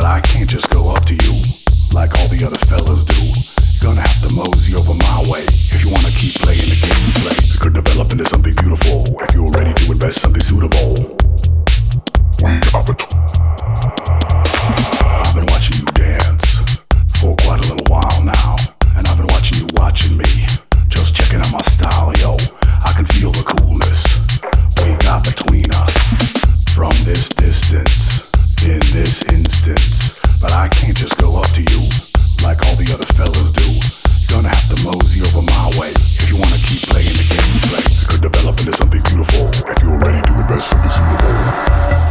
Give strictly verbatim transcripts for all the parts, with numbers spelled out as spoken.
I can't just go up to you like all the other fellas do. You're gonna have to mosey over my way if you wanna keep playing the game you play. It could develop into something beautiful if you're ready to invest something suitable. We are the I've been watching you dance for quite a little while now, and I've been watching you watching me, just checking out my style, yo. I can feel the coolness we got between us from this distance, in this instance. But I can't just go up to you like all the other fellas do. You're gonna have to mosey over my way if you wanna keep playing the game you play. It could develop into something beautiful if you're ready to invest something suitable.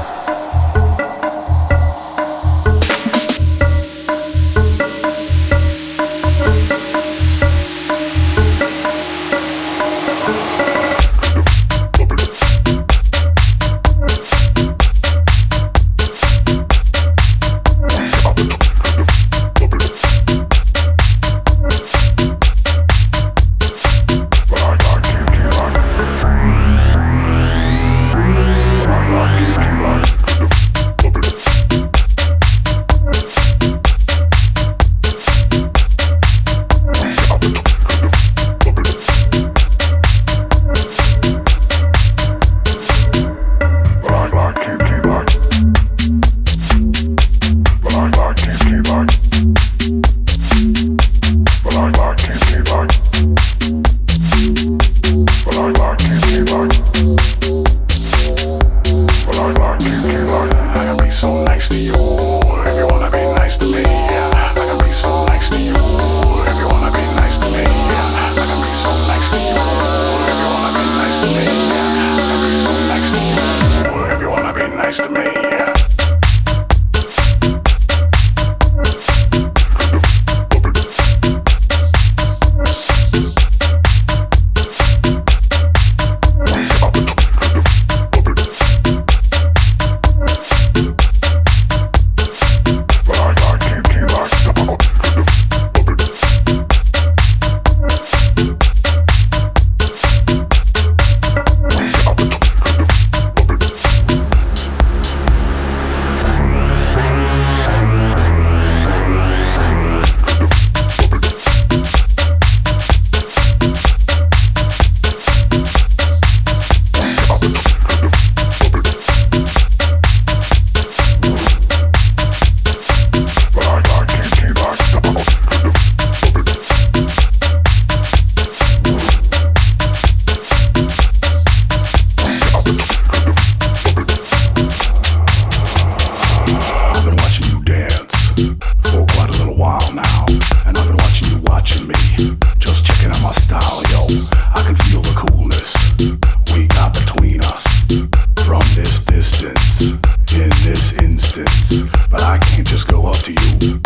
But I can't just go up to you